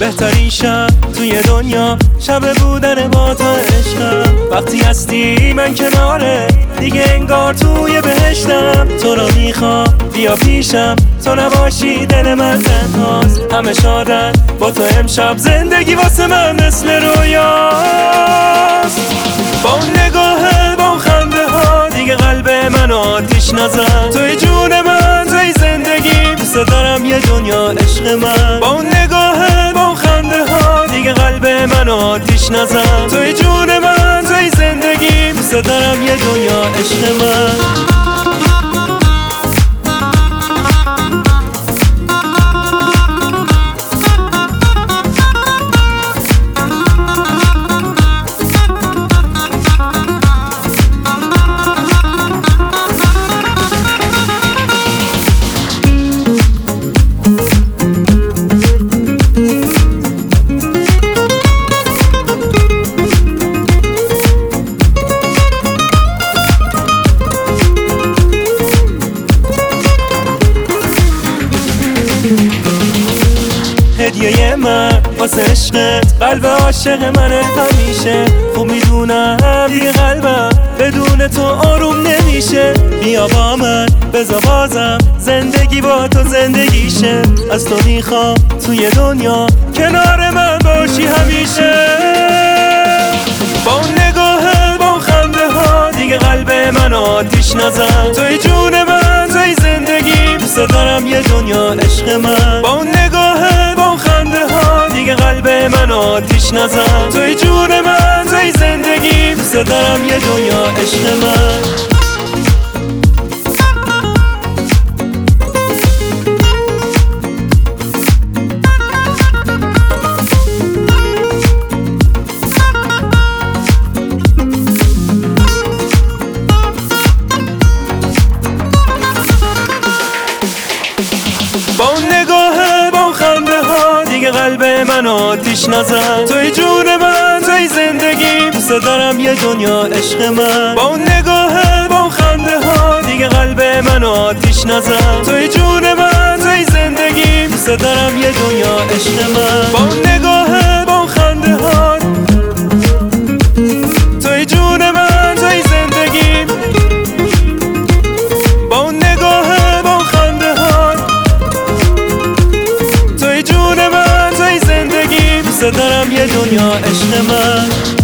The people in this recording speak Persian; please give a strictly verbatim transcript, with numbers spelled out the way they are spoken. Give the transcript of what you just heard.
بهترین شب توی دنیا شب بودن با تو عشقم. وقتی هستی من کناره دیگه انگار توی بهشتم. تو رو میخوام بیا پیشم، تو نباشی دل من تنهاست. همه شادن با تو امشب، زندگی واسه من مثل رویاست. با اون نگاهه با اون خنده ها دیگه قلب من آتیش نزن. توی جون من توی زندگی، دوست دارم یه دنیا عشق من. با اون نگاهه با اون خنده ها دیگه قلب من آتیش نزن. توی جون من توی زندگی، دوست دارم یه دنیا عشق من. هدیه من واسه عشقت، قلب عاشق منه همیشه. خوب میدونم دیگه قلبم بدون تو آروم نمیشه. بیا با من بذار بازم زندگی با تو زندگیشه. از تو میخوام توی دنیا کنار من باشی همیشه. با اون نگاهه با اون خنده ها دیگه قلب من آتیش نزن. توی جون من توی زندگی، دوست دارم یه دنیا عشق من. با اون نگاهه با اون خنده ها دیگه قلب من آتیش نزن. توی جون من توی زندگی، دوست دارم یه دنیا عشق من. با اون نگاهه با اون خنده ها دیگه قلب من آتیش نزن. توی جون من توی زندگی، دوست دارم یه دنیا عشق من. با اون نگاهه با اون خنده ها دیگه قلب من آتیش نزن. توی جون من توی زندگی، دوست دارم یه دنیا عشق من. با اون نگاهه با اون خنده ها توی جون من توی زندگی، با اون نگاهه با اون خنده ها توی جون من توی زندگی، دوست دارم یه دنیا عشق من.